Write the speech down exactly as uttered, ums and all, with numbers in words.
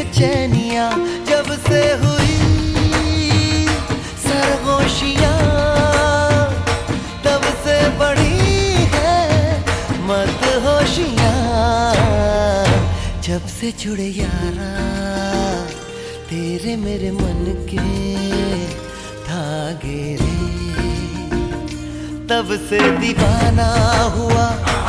बेचैनियां जब से हुई सरगोशियां, तब से बढ़ी है मदहोशियां। जब से जुड़े यारा तेरे मेरे मन के धागे रे, तब से दीवाना हुआ